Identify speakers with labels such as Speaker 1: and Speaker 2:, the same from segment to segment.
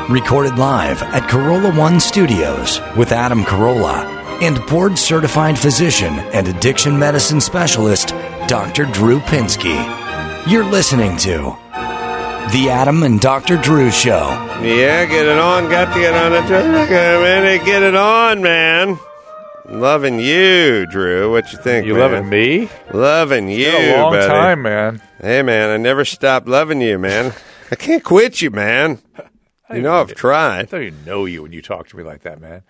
Speaker 1: Recorded live at Corolla One Studios with Adam Carolla and board-certified physician and addiction medicine specialist, Dr. Drew Pinsky. You're listening to The Adam and Dr. Drew Show.
Speaker 2: Yeah, get it on. Got to get on it. Get it on, man. Loving you, Drew. What you think,
Speaker 3: You
Speaker 2: man?
Speaker 3: loving me?
Speaker 2: Loving you,
Speaker 3: It's been a long
Speaker 2: buddy.
Speaker 3: time, man.
Speaker 2: Hey, man, I never stopped loving you, man. I can't quit you, man. You know I've
Speaker 3: I
Speaker 2: tried.
Speaker 3: don't even know you when you talk to me like that, man.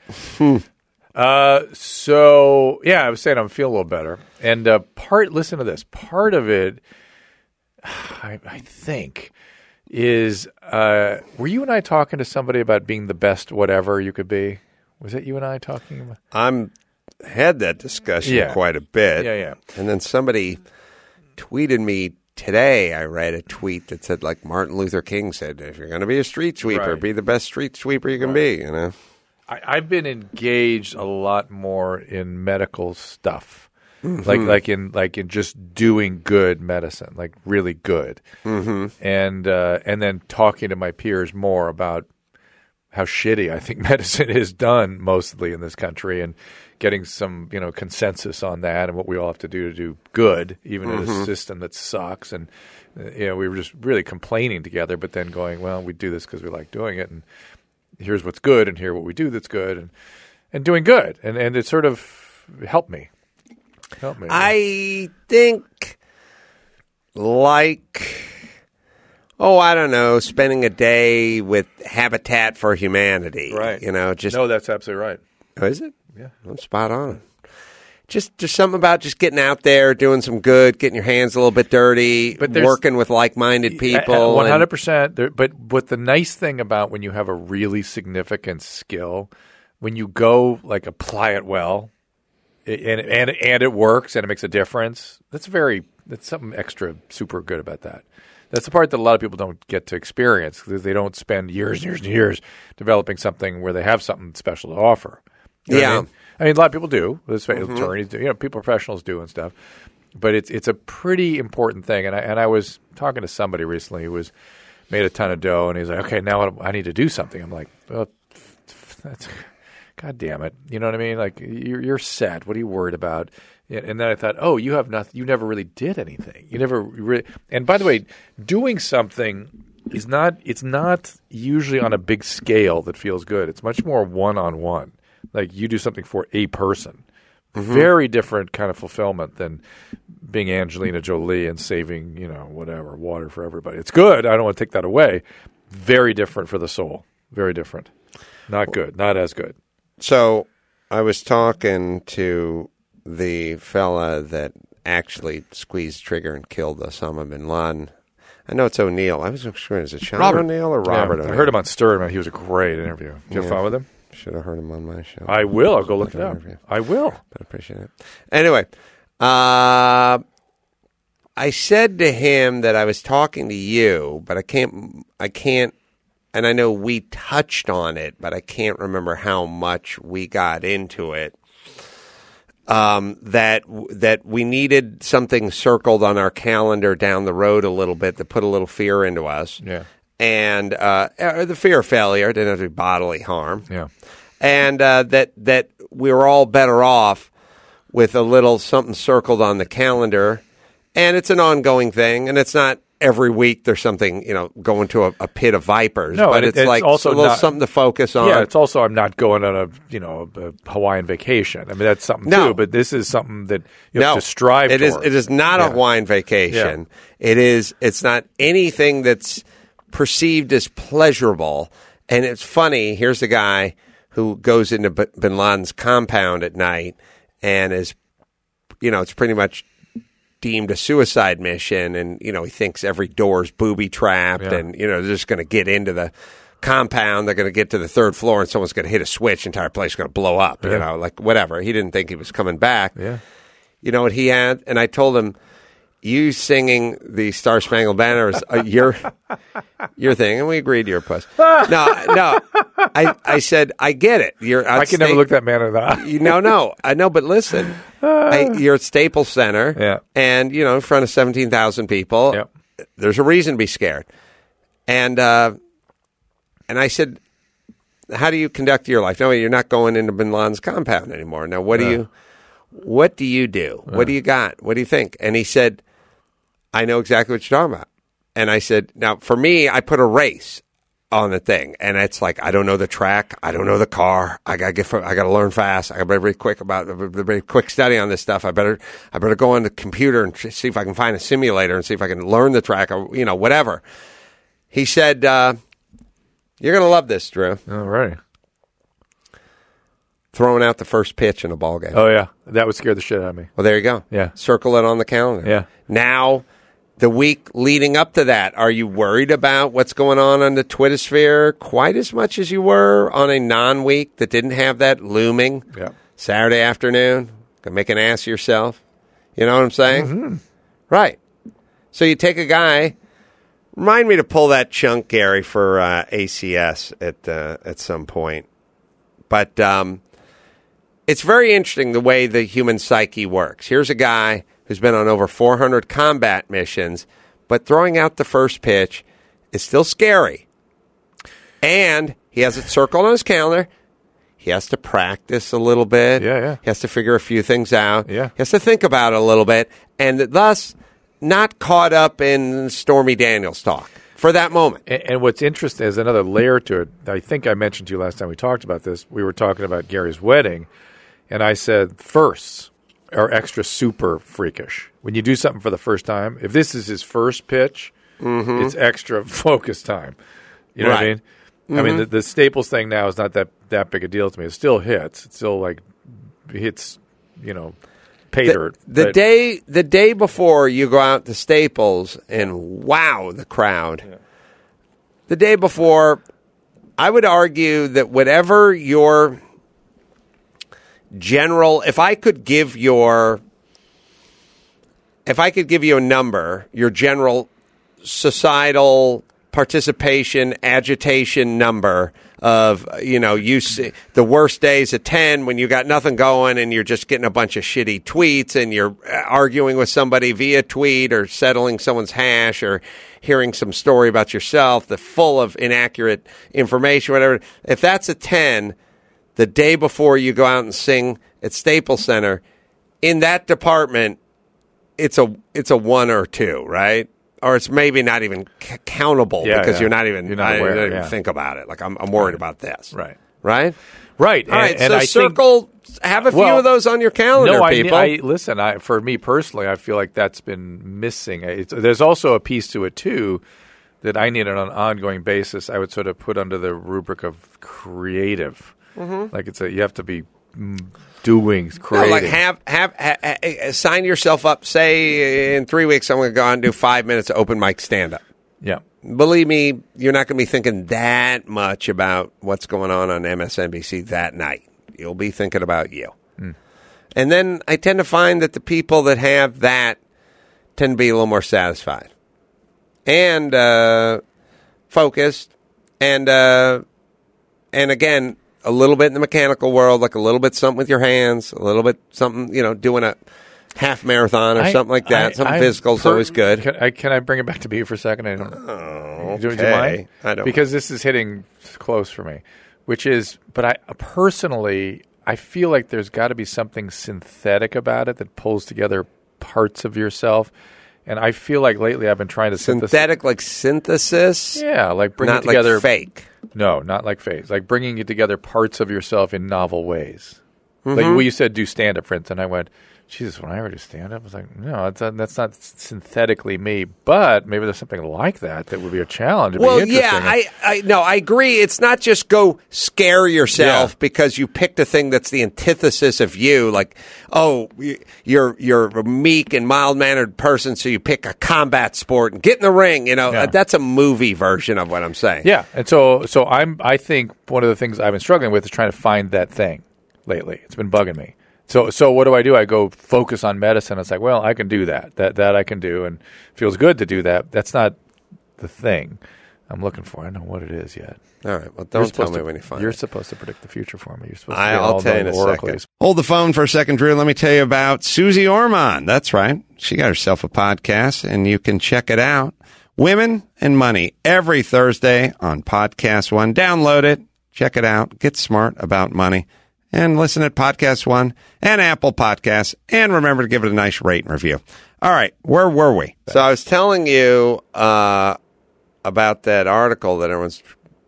Speaker 3: So, yeah, I was saying I'm feeling a little better. And listen to this. Part of it, I think, is were you and I talking to somebody about being the best whatever you could be? Was that you and I talking about?
Speaker 2: Had that discussion quite a bit.
Speaker 3: Yeah.
Speaker 2: And then somebody tweeted me today. I read a tweet that said, like Martin Luther King said, if you're going to be a street sweeper,
Speaker 3: Right.
Speaker 2: be the best street sweeper you can be, you know?
Speaker 3: I've been engaged a lot more in medical stuff, like in just doing good medicine, like really good, and then talking to my peers more about how shitty I think medicine is done mostly in this country, and getting some consensus on that and what we all have to do good, even in a system that sucks. And we were just really complaining together, but then going, well, we do this because we like doing it, and here's what's good, and here's what we do that's good, and doing good, and it sort of helped me.
Speaker 2: I think, I don't know, spending a day with Habitat for Humanity.
Speaker 3: Right.
Speaker 2: No,
Speaker 3: that's absolutely right.
Speaker 2: Oh, is it?
Speaker 3: Yeah.
Speaker 2: I'm spot on. Just something about just getting out there, doing some good, getting your hands a little bit dirty,
Speaker 3: But
Speaker 2: working with like-minded people.
Speaker 3: 100%. But what the nice thing about when you have a really significant skill, when you go apply it well, and it works and it makes a difference, that's something extra super good about that. That's the part that a lot of people don't get to experience because they don't spend years and years and years developing something where they have something special to offer. You know what I mean, a lot of people do. Attorneys do. People, professionals do and stuff. But it's a pretty important thing. And I was talking to somebody recently who was made a ton of dough, and he's like, okay, now I need to do something. I'm like, well, that's God damn it. You know what I mean? Like you're set. What are you worried about? And then I thought, oh, you have nothing. You never really did anything. You never really. And by the way, doing something is not. It's not usually on a big scale that feels good. It's much more one-on-one. Like you do something for a person. Very different kind of fulfillment than being Angelina Jolie and saving, whatever, water for everybody. It's good. I don't want to take that away. Very different for the soul. Very different. Not good. Not as good.
Speaker 2: So I was talking to the fella that actually squeezed the trigger and killed Osama bin Laden. I know it's O'Neill. I wasn't sure. Is it Sean O'Neill or Robert O'Neill?
Speaker 3: I heard him on Stern, man. He was a great interview. Did you have fun with him?
Speaker 2: Should have heard him on my show.
Speaker 3: I will. I'll go look it up. I will.
Speaker 2: But I appreciate it. Anyway, I said to him that I was talking to you, but I can't, and I know we touched on it, but I can't remember how much we got into it. That we needed something circled on our calendar down the road a little bit that put a little fear into us.
Speaker 3: Yeah.
Speaker 2: And the fear of failure didn't have to be bodily harm.
Speaker 3: Yeah.
Speaker 2: And that we were all better off with a little something circled on the calendar. And it's an ongoing thing, and it's not every week there's something, going to a pit of vipers.
Speaker 3: No,
Speaker 2: but it's like
Speaker 3: also
Speaker 2: a little something to focus on.
Speaker 3: Yeah, it's also I'm not going on a Hawaiian vacation. I mean, that's something too, but this is something that you have to strive
Speaker 2: towards.
Speaker 3: It
Speaker 2: is not a Hawaiian vacation. Yeah. It's not anything that's perceived as pleasurable. And it's funny, here's a guy who goes into bin Laden's compound at night and is, it's pretty much deemed a suicide mission, and he thinks every door's booby trapped, and they're just going to get into the compound. They're going to get to the third floor, and someone's going to hit a switch. Entire place is going to blow up. Like whatever. He didn't think he was coming back.
Speaker 3: Yeah.
Speaker 2: You know what he had? And I told him, you singing the Star Spangled Banner is your thing, and we agreed you're a puss. No. I said I get it.
Speaker 3: I can never look that man in the eye.
Speaker 2: No. I know, but listen, you're at Staples Center, and in front of 17,000 people.
Speaker 3: Yep.
Speaker 2: There's a reason to be scared, and And I said, how do you conduct your life? No, you're not going into bin Laden's compound anymore. Now, what do you do? What do you got? What do you think? And he said, I know exactly what you're talking about. And I said, now, for me, I put a race on the thing. And it's like, I don't know the track. I don't know the car. I got to learn fast. I got to be very quick study on this stuff. I better go on the computer and see if I can find a simulator and see if I can learn the track or, whatever. He said, you're going to love this, Drew.
Speaker 3: All right.
Speaker 2: Throwing out the first pitch in a ball game.
Speaker 3: Oh, yeah. That would scare the shit out of me.
Speaker 2: Well, there you go.
Speaker 3: Yeah.
Speaker 2: Circle it on the calendar.
Speaker 3: Yeah.
Speaker 2: Now, the week leading up to that, are you worried about what's going on the Twitter sphere quite as much as you were on a non-week that didn't have that looming Saturday afternoon? Gonna make an ass of yourself. You know what I'm saying?
Speaker 3: Mm-hmm.
Speaker 2: Right. So you take a guy. Remind me to pull that chunk, Gary, for ACS at some point. But it's very interesting the way the human psyche works. Here's a guy who's been on over 400 combat missions, but throwing out the first pitch is still scary. And he has it circled on his calendar. He has to practice a little bit.
Speaker 3: Yeah.
Speaker 2: He has to figure a few things out.
Speaker 3: Yeah.
Speaker 2: He has to think about it a little bit. And thus, not caught up in Stormy Daniels talk for that moment.
Speaker 3: And what's interesting is another layer to it. I think I mentioned to you last time we talked about this. We were talking about Gary's wedding, and I said firsts are extra super freakish. When you do something for the first time, if this is his first pitch, it's extra focus time. You know what I mean? I mean, the Staples thing now is not that big a deal to me. It still hits. It still hits, pay dirt.
Speaker 2: The day before you go out to Staples and wow the crowd. Yeah. The day before, I would argue that whatever your general, if I could give you a number, your general societal participation, agitation number of, you see the worst days at 10 when you got nothing going and you're just getting a bunch of shitty tweets and you're arguing with somebody via tweet or settling someone's hash or hearing some story about yourself that's full of inaccurate information, whatever. If that's a 10, the day before you go out and sing at Staples Center, in that department, it's a 1 or 2, right? Or it's maybe not even countable because you're not even
Speaker 3: aware.
Speaker 2: Even think about it. Like I'm worried about this.
Speaker 3: Right.
Speaker 2: Right.
Speaker 3: Right.
Speaker 2: All right. So circle. Have a few of those on your calendar, people.
Speaker 3: Listen. For me personally, I feel like that's been missing. There's also a piece to it too that I need on an ongoing basis. I would sort of put under the rubric of creative. Like you have to be doing creating.
Speaker 2: No, like have sign yourself up. Say in 3 weeks I'm going to go out and do 5 minutes of open mic stand up.
Speaker 3: Yeah.
Speaker 2: Believe me, you're not going to be thinking that much about what's going on MSNBC that night. You'll be thinking about you. And then I tend to find that the people that have that tend to be a little more satisfied and focused and again, a little bit in the mechanical world, like a little bit something with your hands, a little bit something, doing a half marathon or something like that. Something physical is always good.
Speaker 3: Can I bring it back to me for a second? I don't.
Speaker 2: Okay.
Speaker 3: Do you mind?
Speaker 2: I don't.
Speaker 3: Because this is hitting close for me, which is, but I personally, I feel like there's got to be something synthetic about it that pulls together parts of yourself. And I feel like lately I've been trying to
Speaker 2: synthetic, like synthesis.
Speaker 3: Yeah, like bringing
Speaker 2: not
Speaker 3: together
Speaker 2: like fake.
Speaker 3: No, not like fake. Like bringing it together parts of yourself in novel ways. Like when you said do stand up, for instance, I went, Jesus, when I ever do stand up, I was like, no, that's not synthetically me. But maybe there's something like that would be a challenge. It'd be interesting.
Speaker 2: I agree. It's not just go scare yourself because you picked a thing that's the antithesis of you. Like, oh, you're a meek and mild mannered person, so you pick a combat sport and get in the ring. That's a movie version of what I'm saying.
Speaker 3: Yeah, and so I think one of the things I've been struggling with is trying to find that thing lately. It's been bugging me. So what do? I go focus on medicine. It's like, well, I can do that. That I can do, and it feels good to do that. That's not the thing I'm looking for. I don't know what it is yet.
Speaker 2: All right. Well, don't tell me when you find it.
Speaker 3: You're supposed to predict the future for me. You're supposed to
Speaker 2: I'll tell you in a second. Hold the phone for a second, Drew. Let me tell you about Susie Orman. That's right. She got herself a podcast, and you can check it out Women and Money every Thursday on Podcast One. Download it, check it out, get smart about money, and listen at Podcast One and Apple Podcasts. And remember to give it a nice rate and review. All right, where were we? So I was telling you about that article that everyone's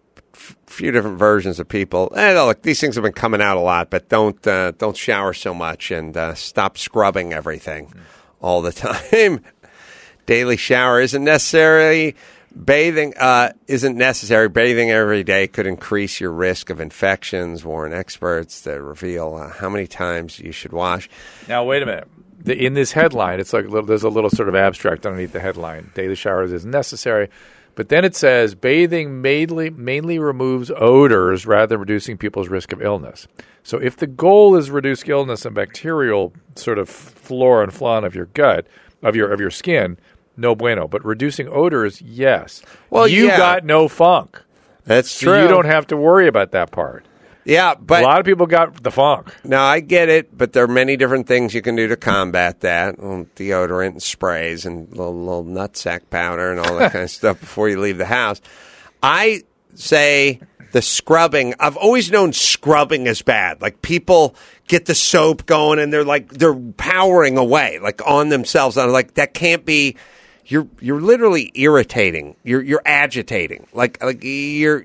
Speaker 2: few different versions of people. Look, these things have been coming out a lot, but don't shower so much and stop scrubbing everything all the time. Daily shower isn't necessary. Bathing isn't necessary. Bathing every day could increase your risk of infections, warn experts that reveal how many times you should wash.
Speaker 3: Now, wait a minute. In this headline, it's like there's a little sort of abstract underneath the headline. Daily showers isn't necessary. But then it says bathing mainly removes odors rather than reducing people's risk of illness. So if the goal is reduce illness and bacterial sort of flora and fauna of your gut, of your skin, no bueno. But reducing odors, yes.
Speaker 2: Well,
Speaker 3: you got no funk.
Speaker 2: That's true.
Speaker 3: So you don't have to worry about that part.
Speaker 2: Yeah, but
Speaker 3: a lot of people got the funk.
Speaker 2: No, I get it, but there are many different things you can do to combat that. Deodorant and sprays and little nutsack powder and all that kind of stuff before you leave the house. I say the scrubbing. I've always known scrubbing is bad. Like people get the soap going and they're powering away like on themselves. And I'm like, that can't be. You're literally irritating. You're agitating. Like your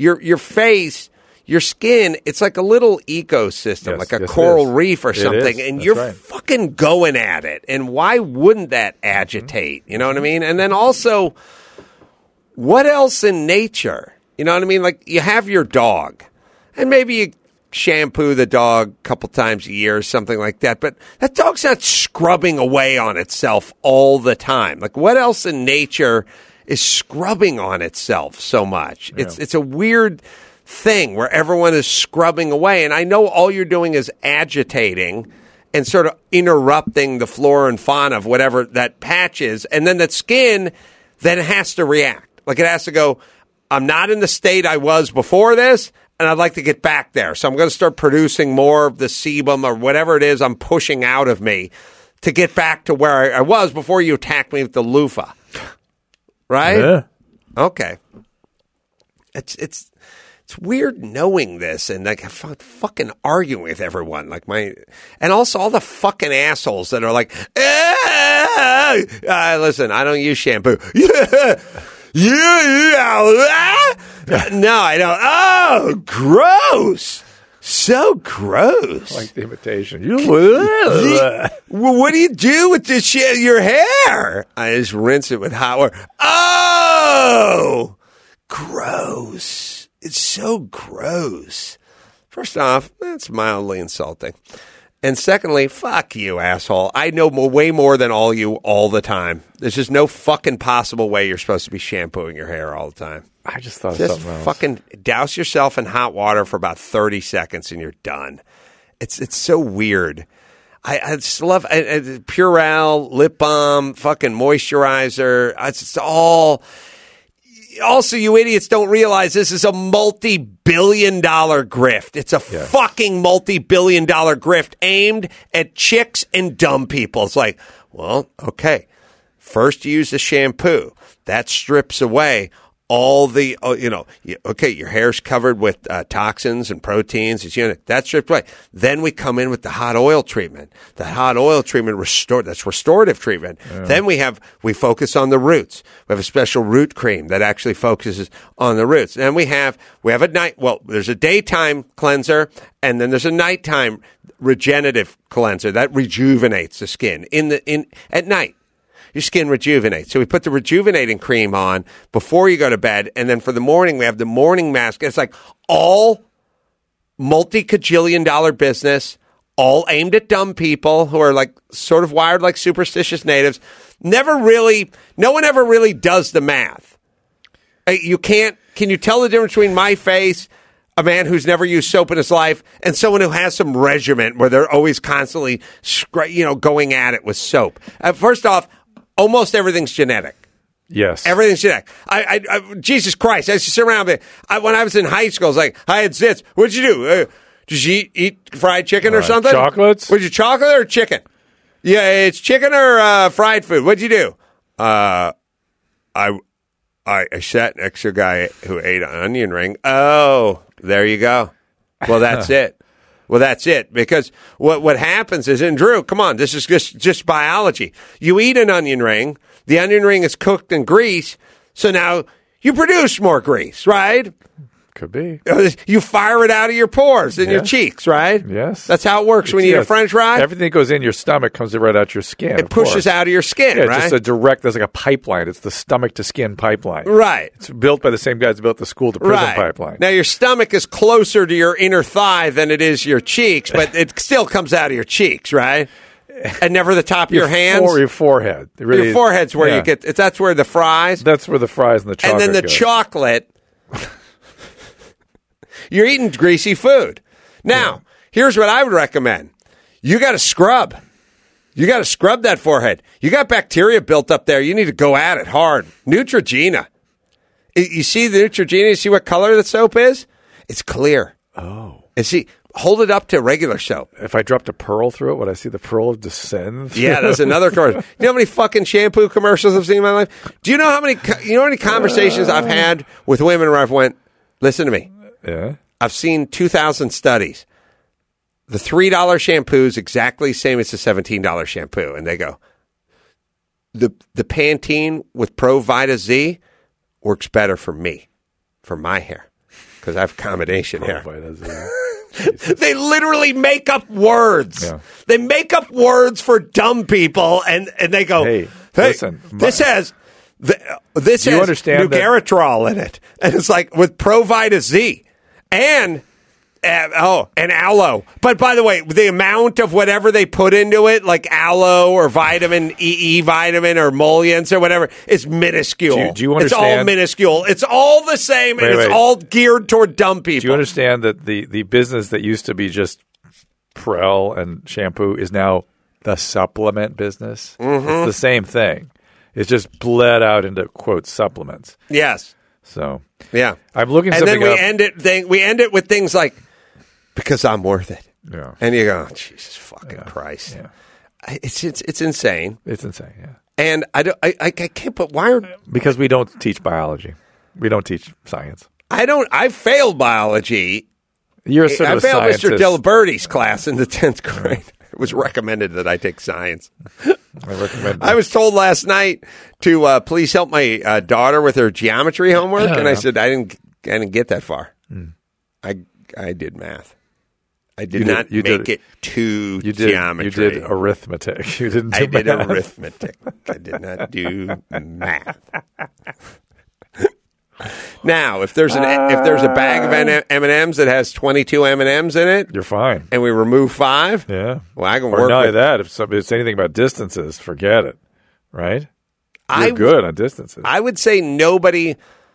Speaker 2: face. Your skin, it's like a little ecosystem, like a coral reef or something, and you're fucking going at it. And why wouldn't that agitate? You know what I mean? And then also, what else in nature? You know what I mean? Like, you have your dog, and maybe you shampoo the dog a couple times a year or something like that, but that dog's not scrubbing away on itself all the time. Like, what else in nature is scrubbing on itself so much? Yeah. It's a weird thing where everyone is scrubbing away, and I know all you're doing is agitating and sort of interrupting the flora and fauna of whatever that patch is, and then that skin then has to react. Like it has to go, I'm not in the state I was before this, and I'd like to get back there, so I'm going to start producing more of the sebum or whatever it is I'm pushing out of me to get back to where I was before you attacked me with the loofah. Right?
Speaker 3: Yeah.
Speaker 2: Okay. It's weird knowing this and like fucking arguing with everyone, and also all the fucking assholes that are like, listen, I don't use shampoo. No, I don't. Oh, gross. So gross.
Speaker 3: Like the imitation.
Speaker 2: What do you do with this shit? Your hair? I just rinse it with hot water. Oh, gross. It's so gross. First off, that's mildly insulting. And secondly, fuck you, asshole. I know way more than all you all the time. There's just no fucking possible way you're supposed to be shampooing your hair all the time.
Speaker 3: I just thought
Speaker 2: just
Speaker 3: something else.
Speaker 2: Fucking douse yourself in hot water for about 30 seconds and you're done. It's so weird. I just love Purell, lip balm, fucking moisturizer. It's all... Also, you idiots don't realize this is a multi-billion-dollar grift. It's a fucking multi-billion-dollar grift aimed at chicks and dumb people. It's like, well, okay, first you use the shampoo. That strips away all the, your hair's covered with toxins and proteins. That stripped away. Then we come in with the hot oil treatment. The hot oil treatment, that's restorative treatment. Yeah. Then we focus on the roots. We have a special root cream that actually focuses on the roots. And we have there's a daytime cleanser, and then there's a nighttime regenerative cleanser that rejuvenates the skin at night. Your skin rejuvenates. So we put the rejuvenating cream on before you go to bed. And then for the morning, we have the morning mask. It's like all multi-cajillion-dollar business, all aimed at dumb people who are like sort of wired like superstitious natives. No one ever really does the math. Can you tell the difference between my face, a man who's never used soap in his life, and someone who has some regimen where they're always constantly, going at it with soap? First off, almost everything's genetic.
Speaker 3: Yes.
Speaker 2: Everything's genetic. Jesus Christ. I used to sit around when I was in high school, I was like, I had zits. What'd you do? Did you eat fried chicken or something?
Speaker 3: Chocolates?
Speaker 2: Was it chocolate or chicken? Yeah, it's chicken or fried food. What'd you do? I I sat next to a guy who ate an onion ring. Oh, there you go. Well, that's it. Well, that's it. Because what happens is, and Drew, come on, this is just biology. You eat an onion ring. The onion ring is cooked in grease. So now you produce more grease, right?
Speaker 3: Could be.
Speaker 2: You fire it out of your pores in your cheeks, right?
Speaker 3: Yes.
Speaker 2: That's how it works when you eat a French fry.
Speaker 3: Everything that goes in your stomach comes right out your skin.
Speaker 2: It pushes out of your skin,
Speaker 3: right?
Speaker 2: Just
Speaker 3: a direct, there's like a pipeline. It's the stomach to skin pipeline.
Speaker 2: Right.
Speaker 3: It's built by the same guys who built the school to prison pipeline.
Speaker 2: Now, your stomach is closer to your inner thigh than it is your cheeks, but it still comes out of your cheeks, right? And never the top of your hands?
Speaker 3: Or your forehead. Really,
Speaker 2: your forehead's where you get, that's where the fries.
Speaker 3: That's where the fries and the chocolate
Speaker 2: And then the chocolate. You're eating greasy food. Now, here's what I would recommend. You got to scrub. You got to scrub that forehead. You got bacteria built up there. You need to go at it hard. Neutrogena. You see the Neutrogena? You see what color the soap is? It's clear.
Speaker 3: Oh.
Speaker 2: And see, hold it up to regular soap.
Speaker 3: If I dropped a pearl through it, would I see the pearl descend?
Speaker 2: Yeah, that's another commercial. You know how many fucking shampoo commercials I've seen in my life? Do you know how many conversations I've had with women where I've went, listen to me.
Speaker 3: Yeah.
Speaker 2: I've seen 2,000 studies. The $3 shampoo is exactly the same as the $17 shampoo. And they go, the Pantene with Pro Vita Z works better for me, for my hair, because I have combination hair.
Speaker 3: Vita Z.
Speaker 2: They literally make up words. Yeah. They make up words for dumb people, and they go, hey listen, this has Nugaritol in it. And it's like with Pro Vita Z. And aloe. But by the way, the amount of whatever they put into it, like aloe or vitamin E vitamin or emollients or whatever, is minuscule.
Speaker 3: Do you understand?
Speaker 2: It's all minuscule. It's all the same, and it's all geared toward dumb people.
Speaker 3: Do you understand that the business that used to be just Prel and shampoo is now the supplement business?
Speaker 2: Mm-hmm.
Speaker 3: It's the same thing. It's just bled out into, quote, supplements.
Speaker 2: Yes.
Speaker 3: So,
Speaker 2: yeah,
Speaker 3: I'm looking.
Speaker 2: And then we
Speaker 3: up.
Speaker 2: end it with things like, because I'm worth it.
Speaker 3: Yeah,
Speaker 2: and you go, Jesus fucking Christ. Yeah, it's insane.
Speaker 3: It's insane. Yeah,
Speaker 2: and I can't. But why are
Speaker 3: because we don't teach biology, we don't teach science.
Speaker 2: I failed biology.
Speaker 3: You're sort of
Speaker 2: I failed
Speaker 3: scientist.
Speaker 2: Mr. Diliberti's class in the 10th grade. It was recommended that I take science. I was told last night to please help my daughter with her geometry homework, and I said I didn't get that far. I did math. I did not make it to geometry.
Speaker 3: You did arithmetic. You didn't.
Speaker 2: I did arithmetic. I did not do math. Now, if there's a bag of M&Ms that has 22 M&Ms in it,
Speaker 3: you're fine.
Speaker 2: And we remove 5,
Speaker 3: yeah.
Speaker 2: Well, I can
Speaker 3: or
Speaker 2: work.
Speaker 3: Not
Speaker 2: with
Speaker 3: that. If it's anything about distances, forget it. Right? You're good on distances.
Speaker 2: I would say nobody.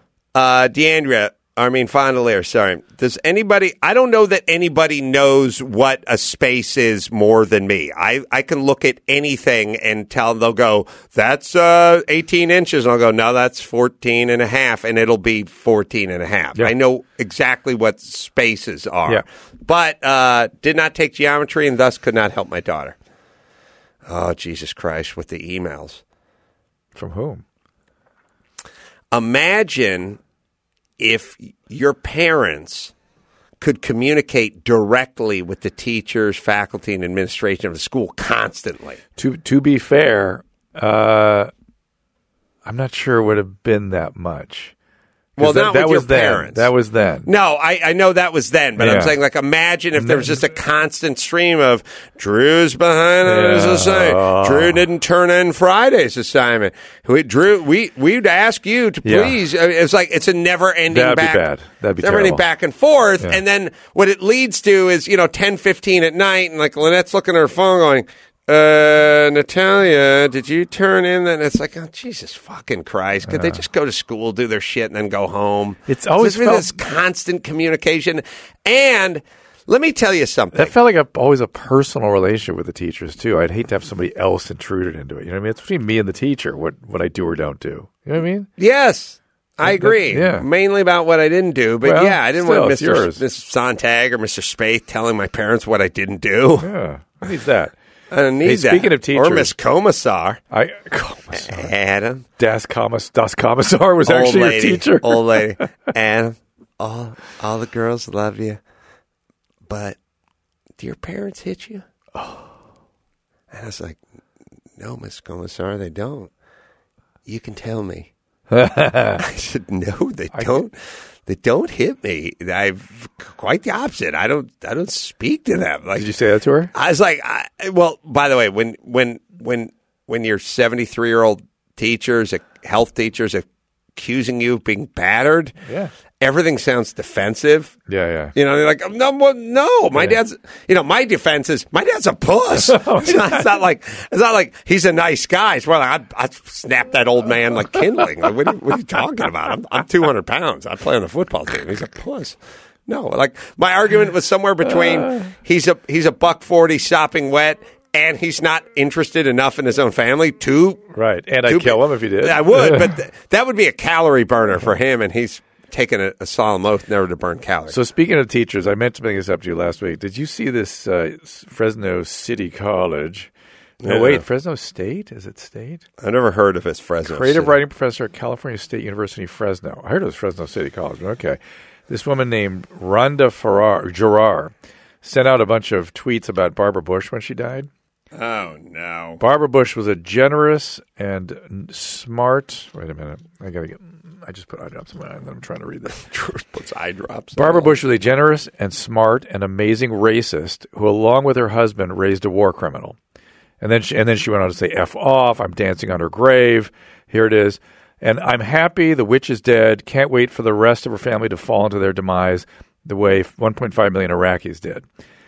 Speaker 2: Fondelier, sorry. Does anybody, I don't know that anybody knows what a space is more than me. I can look at anything and they'll go, that's 18 inches. And I'll go, no, that's 14 and a half. And it'll be 14 and a half. Yeah. I know exactly what spaces are.
Speaker 3: Yeah.
Speaker 2: But did not take geometry and thus could not help my daughter. Oh, Jesus Christ, with the emails.
Speaker 3: From whom?
Speaker 2: Imagine if your parents could communicate directly with the teachers, faculty, and administration of the school constantly.
Speaker 3: To be fair, I'm not sure it would have been that much.
Speaker 2: Well, not with your parents.
Speaker 3: That was then.
Speaker 2: No, I know that was then, but I'm saying, like, imagine if there was just a constant stream of Drew's behind on his assignment. Drew didn't turn in Friday's assignment. Drew, we'd ask you to please. It's like it's a never-ending
Speaker 3: That'd be bad. That'd be
Speaker 2: never-ending back and forth, and then what it leads to is 10:15 at night, and like Lynette's looking at her phone, going, Natalia, did you turn in that? And it's like, oh, Jesus fucking Christ. Could they just go to school, do their shit, and then go home?
Speaker 3: It's always
Speaker 2: been this constant communication. And let me tell you something.
Speaker 3: That felt like always a personal relationship with the teachers, too. I'd hate to have somebody else intruded into it. You know what I mean? It's between me and the teacher, what I do or don't do. You know what I mean?
Speaker 2: Yes. I agree.
Speaker 3: Yeah.
Speaker 2: Mainly about what I didn't do. But I didn't want Mr.
Speaker 3: Yours.
Speaker 2: Sontag or Mr. Spaeth telling my parents what I didn't do.
Speaker 3: Yeah. Who needs that?
Speaker 2: I don't need
Speaker 3: Hey,
Speaker 2: that.
Speaker 3: speaking of teachers.
Speaker 2: Or Miss Commissar.
Speaker 3: Adam.
Speaker 2: Adam.
Speaker 3: Das Commissar was actually your teacher.
Speaker 2: Old lady. Adam, all the girls love you, but do your parents hit you? Oh. And I was like, no, Miss Commissar, they don't. You can tell me. I said, no, they don't. They don't hit me. I've quite the opposite. I don't speak to them. Like,
Speaker 3: did you say that to her?
Speaker 2: I was like, well, by the way, when your 73-year-old teachers, health teachers, accusing you of being battered, everything sounds defensive.
Speaker 3: Yeah.
Speaker 2: You know, they're like, no, my dad's. You know, my defense is my dad's a puss. It's not like he's a nice guy. It's more like I snap that old man like kindling. Like, what are you talking about? I'm 200 pounds. I play on the football team. He's a puss. No, like my argument was somewhere between he's a $140 sopping wet. And he's not interested enough in his own family to...
Speaker 3: Right. And I'd kill him if he did.
Speaker 2: I would, but that would be a calorie burner for him, and he's taken a solemn oath never to burn calories.
Speaker 3: So speaking of teachers, I meant to bring this up to you last week. Did you see this Fresno City College? No, wait, Fresno State? Is it State?
Speaker 2: I never heard of his Fresno
Speaker 3: Creative
Speaker 2: City.
Speaker 3: writing professor at California State University, Fresno. I heard it was Fresno City College. Okay. This woman named Rhonda Gerard sent out a bunch of tweets about Barbara Bush when she died.
Speaker 2: Oh, no.
Speaker 3: Barbara Bush was a generous and smart... Wait a minute. I just put eye drops in my eye, and then I'm trying to read this.
Speaker 2: Puts eye drops.
Speaker 3: Barbara Bush was a generous and smart and amazing racist who, along with her husband, raised a war criminal. And then she went on to say, F off, I'm dancing on her grave. Here it is. And I'm happy the witch is dead. Can't wait for the rest of her family to fall into their demise the way 1.5 million Iraqis did.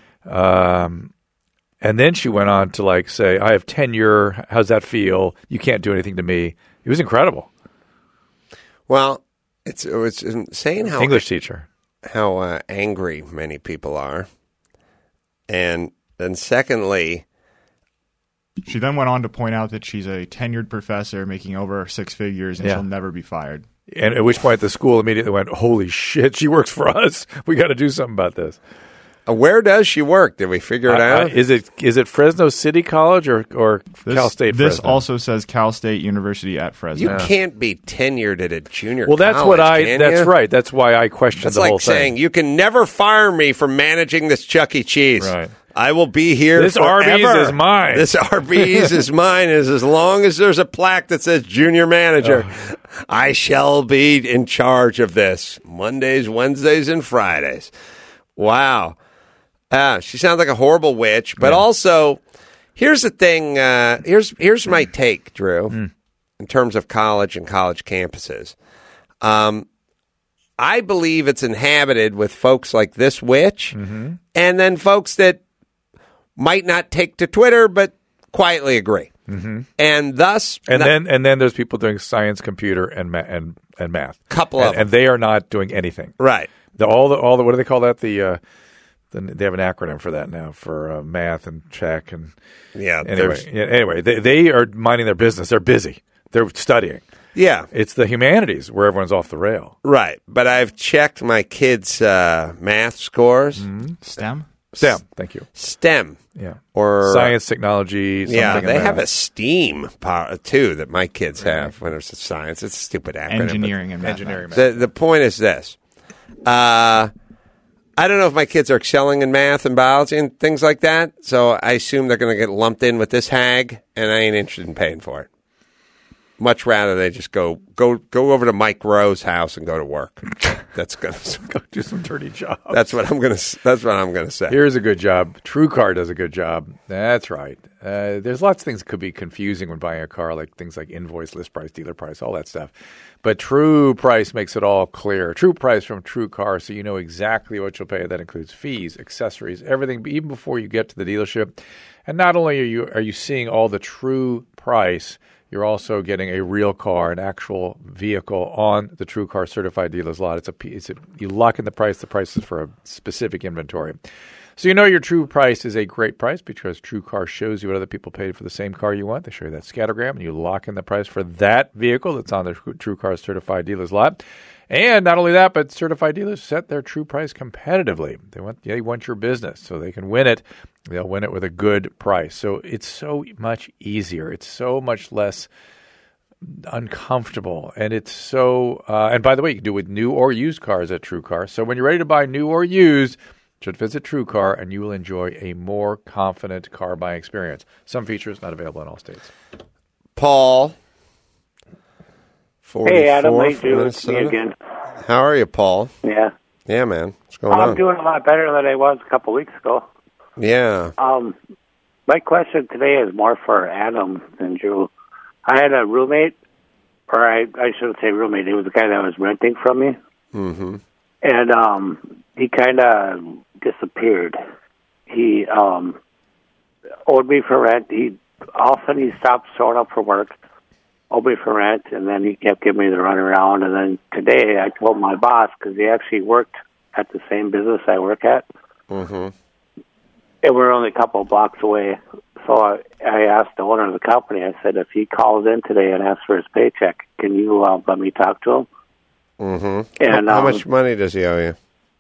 Speaker 3: And then she went on to say, I have tenure. How's that feel? You can't do anything to me. It was incredible.
Speaker 2: Well, it's insane how
Speaker 3: English teacher.
Speaker 2: How angry many people are. And then secondly,
Speaker 4: she then went on to point out that she's a tenured professor making over 6 figures and she'll never be fired.
Speaker 3: And at which point the school immediately went, holy shit, she works for us. We got to do something about this.
Speaker 2: Where does she work? Did we figure it out?
Speaker 3: Is it Fresno City College or Cal State Fresno?
Speaker 4: This also says Cal State University at Fresno.
Speaker 2: You can't be tenured at a junior
Speaker 3: college. Well, that's
Speaker 2: you?
Speaker 3: right. That's why I questioned the whole thing.
Speaker 2: That's like saying, you can never fire me for managing this Chuck E. Cheese.
Speaker 3: Right.
Speaker 2: I will be here
Speaker 3: This
Speaker 2: forever.
Speaker 3: Arby's is mine.
Speaker 2: This Arby's is mine as long as there's a plaque that says junior manager. I shall be in charge of this Mondays, Wednesdays, and Fridays. Wow. She sounds like a horrible witch, but also, here's the thing. Here's my take, Drew, in terms of college and college campuses. I believe it's inhabited with folks like this witch, and then folks that might not take to Twitter but quietly agree, and thus,
Speaker 3: and then there's people doing science, computer, and math.
Speaker 2: Couple of them,
Speaker 3: and they are not doing anything.
Speaker 2: Right.
Speaker 3: All the what do they call that? They have an acronym for that now for math and check and Anyway, they are minding their business. They're busy. They're studying. Yeah, it's the humanities where everyone's off the rail.
Speaker 2: Right, but I've checked my kids' math scores.
Speaker 4: STEM.
Speaker 3: Thank you.
Speaker 2: STEM.
Speaker 3: Yeah.
Speaker 2: Or
Speaker 3: science, technology.
Speaker 2: Yeah, they have a STEAM part too that my kids have when it's science. It's a stupid acronym.
Speaker 4: Engineering and math.
Speaker 2: The point is this. I don't know if my kids are excelling in math and biology and things like that, so I assume they're going to get lumped in with this hag, and I ain't interested in paying for it. Much rather they just go over to Mike Rowe's house and go to work. That's gonna
Speaker 3: go do some dirty jobs.
Speaker 2: That's what I'm gonna say.
Speaker 3: Here's a good job. TrueCar does a good job. That's right. There's lots of things that could be confusing when buying a car, like things like invoice, list price, dealer price, all that stuff. But True Price makes it all clear. True Price from TrueCar, so you know exactly what you'll pay. That includes fees, accessories, everything, even before you get to the dealership. And not only are you seeing all the true price, you're also getting a real car, an actual vehicle on the TrueCar certified dealer's lot. You lock in the price. The price is for a specific inventory. So you know your true price is a great price because TrueCar shows you what other people paid for the same car you want. They show you that scattergram, and you lock in the price for that vehicle that's on the TrueCar certified dealer's lot. And not only that, but certified dealers set their true price competitively. They want your business, so they can win it. They'll win it with a good price. So it's so much easier. It's so much less uncomfortable. And it's so and by the way, you can do it with new or used cars at TrueCar. So when you're ready to buy new or used, just visit TrueCar and you will enjoy a more confident car buying experience. Some features not available in all states.
Speaker 2: Paul.
Speaker 5: Hey, Adam, how you doing? It's me again.
Speaker 2: How are you, Paul?
Speaker 5: Yeah.
Speaker 2: Yeah, man. What's going on?
Speaker 5: I'm doing a lot better than I was a couple weeks ago.
Speaker 2: Yeah.
Speaker 5: My question today is more for Adam than Drew. I had a roommate, or I shouldn't say roommate. It was the guy that was renting from me.
Speaker 2: Mm-hmm.
Speaker 5: And he kind of disappeared. He owed me for rent. All of a sudden he stopped showing up for work. Owed me for rent, and then he kept giving me the runaround. And then today I told my boss, because he actually worked at the same business I work at,
Speaker 2: mm-hmm.
Speaker 5: and we're only a couple of blocks away. So I asked the owner of the company, I said, if he calls in today and asks for his paycheck, can you let me talk to him?
Speaker 2: Mm-hmm.
Speaker 5: And
Speaker 2: how much money does he owe you?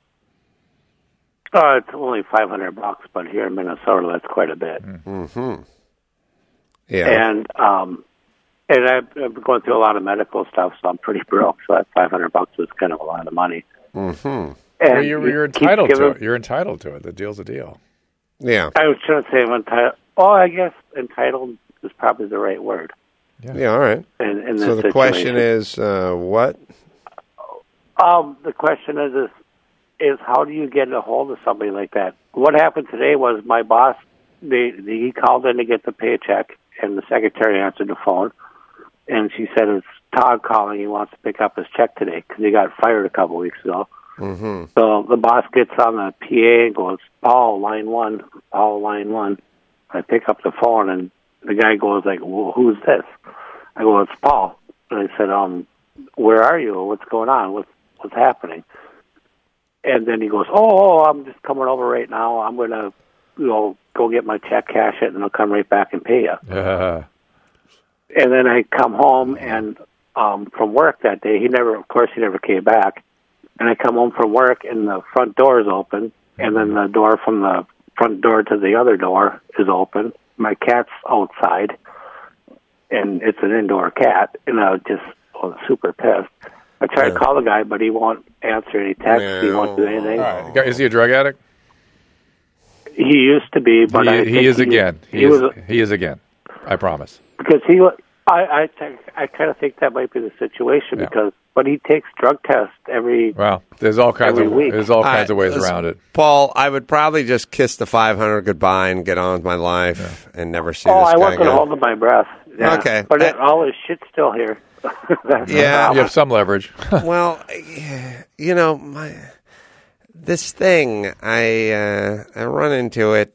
Speaker 5: It's only $500, but here in Minnesota, that's quite a bit.
Speaker 2: Mm-hmm. Yeah.
Speaker 5: And I've been going through a lot of medical stuff, so I'm pretty broke. So that $500 was kind of a lot of money.
Speaker 2: Mm-hmm.
Speaker 5: And
Speaker 3: well, you're entitled to it. You're entitled to it. The deal's a deal.
Speaker 2: Yeah.
Speaker 5: I was trying to say entitled. Oh, I guess entitled is probably the right word.
Speaker 2: Yeah. All right.
Speaker 5: In
Speaker 2: so the question is, what?
Speaker 5: The question is how do you get a hold of somebody like that? What happened today was my boss. He called in to get the paycheck, and the secretary answered the phone. And she said, it's Todd calling. He wants to pick up his check today because he got fired a couple weeks ago.
Speaker 2: Mm-hmm.
Speaker 5: So the boss gets on the PA and goes, Paul, line one, Paul, line one. I pick up the phone, and the guy goes like, well, who's this? I go, it's Paul. And I said, where are you? What's going on? What's happening? And then he goes, oh, I'm just coming over right now. I'm going to go get my check, cash it, and I'll come right back and pay you. And then I come home and from work that day. He never came back. And I come home from work, and the front door is open, and then the door from the front door to the other door is open. My cat's outside, and it's an indoor cat, and I was super pissed. I tried to call the guy, but he won't answer any texts. He won't do anything.
Speaker 3: Right. Is he a drug addict?
Speaker 5: He used to be, but
Speaker 3: he is again. He is again. I promise.
Speaker 5: Because I kind of think that might be the situation but he takes drug tests every.
Speaker 3: Well, there's all kinds of
Speaker 5: week.
Speaker 3: There's all kinds of ways around it.
Speaker 2: Paul, I would probably just kiss the 500 goodbye and get on with my life and never see this guy
Speaker 5: I
Speaker 2: again.
Speaker 5: wasn't holding my breath. Yeah.
Speaker 2: Okay,
Speaker 5: but all his shit's still here.
Speaker 3: You have some leverage.
Speaker 2: Well, this thing I run into it.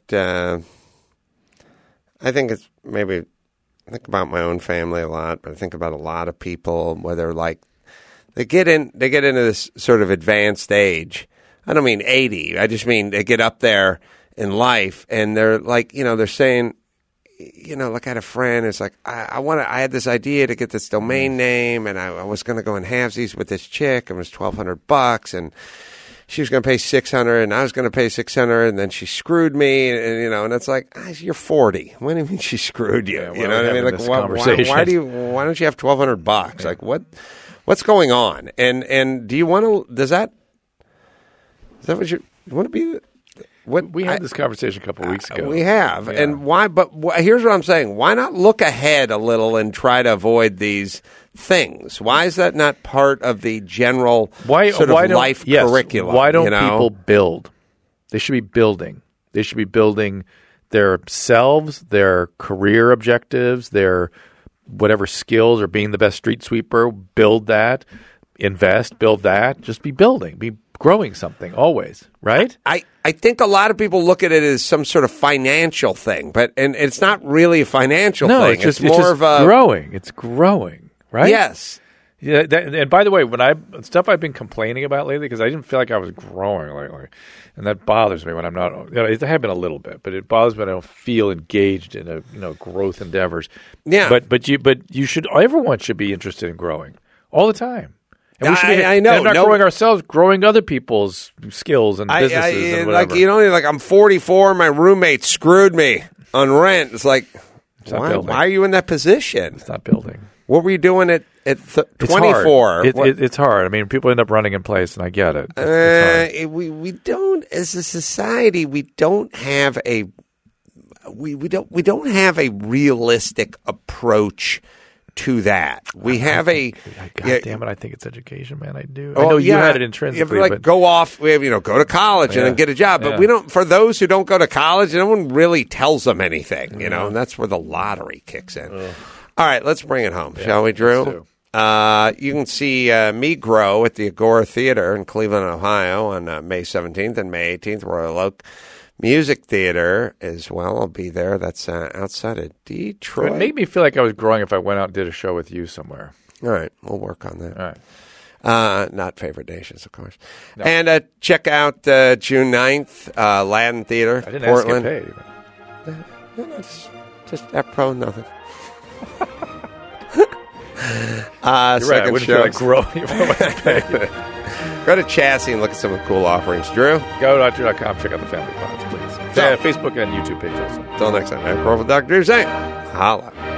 Speaker 2: I think it's maybe. I think about my own family a lot, but I think about a lot of people, whether they get into this sort of advanced age. I don't mean 80. I just mean they get up there in life, and they're like, they're saying, like I had a friend. It's like I had this idea to get this domain name, and I was going to go in halvesies with this chick. It was $1,200, and she was going to pay $600, and I was going to pay $600, and then she screwed me, and it's like, you're 40. What do you mean she screwed you? You know what I mean? Like, why don't you have $1,200? Yeah. Like, what's going on? And do you want to? Is that what you want to be? What
Speaker 3: we had this conversation a couple of weeks ago.
Speaker 2: We have, and why? But here's what I'm saying: why not look ahead a little and try to avoid these things? Why is that not part of the general life curriculum?
Speaker 3: Why don't people build? They should be building. They should be building their selves, their career objectives, their whatever skills, or being the best street sweeper. Build that. Invest. Build that. Just be building. Be growing something always, right?
Speaker 2: I think a lot of people look at it as some sort of financial thing, and it's not really a financial thing.
Speaker 3: It's more of a growing. It's growing, right?
Speaker 2: Yes.
Speaker 3: Yeah. And by the way, stuff I've been complaining about lately, because I didn't feel like I was growing lately, and that bothers me when I'm not. It have been a little bit, but it bothers me when I don't feel engaged in growth endeavors.
Speaker 2: Yeah.
Speaker 3: But you should. Everyone should be interested in growing all the time. And we should be,
Speaker 2: I know.
Speaker 3: And not growing ourselves, growing other people's skills and businesses and whatever.
Speaker 2: Like I'm 44, my roommate screwed me on rent. It's like, why are you in that position?
Speaker 3: It's not building.
Speaker 2: What were you doing at 24?
Speaker 3: It's hard. I mean, people end up running in place, and I get it.
Speaker 2: We don't, as a society, we don't have a realistic approach to that. We have a.
Speaker 3: God damn it! I think it's education, man. I do. I know you had it intrinsically.
Speaker 2: But go off. We have go to college and then get a job. But we don't. For those who don't go to college, no one really tells them anything. And that's where the lottery kicks in. All right, let's bring it home, shall we, Drew? You can see me grow at the Agora Theater in Cleveland, Ohio, on May 17th and May 18th. Royal Oak Music Theater as well. I'll be there. That's outside of Detroit.
Speaker 3: It made me feel like I was growing if I went out and did a show with you somewhere.
Speaker 2: All right. We'll work on that.
Speaker 3: All right.
Speaker 2: Not Favorite Nations, of course. No. And check out June 9th, Latin Theater,
Speaker 3: I didn't
Speaker 2: Portland.
Speaker 3: ask you paid.
Speaker 2: No, just pro nothing.
Speaker 3: You're right. I wouldn't feel like growing if I wasn't paid.
Speaker 2: Go to Chassis and look at some of the cool offerings. Drew?
Speaker 3: Go to Drew.com. Check out the Family Pods, please. Facebook and YouTube page also.
Speaker 2: Until next time, I'm Dr. Drew saying, holla.